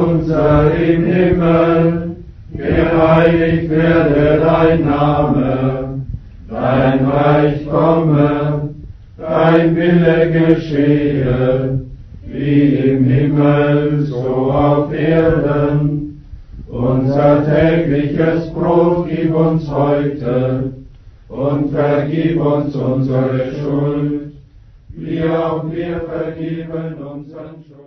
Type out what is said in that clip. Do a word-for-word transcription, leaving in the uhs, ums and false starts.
unser im Himmel, geheiligt werde dein Name, dein Reich komme, dein Wille geschehe, wie im Himmel, so auf Erden. Unser tägliches Brot gib uns heute und vergib uns unsere Schuld, wie auch wir vergeben unseren Schuld.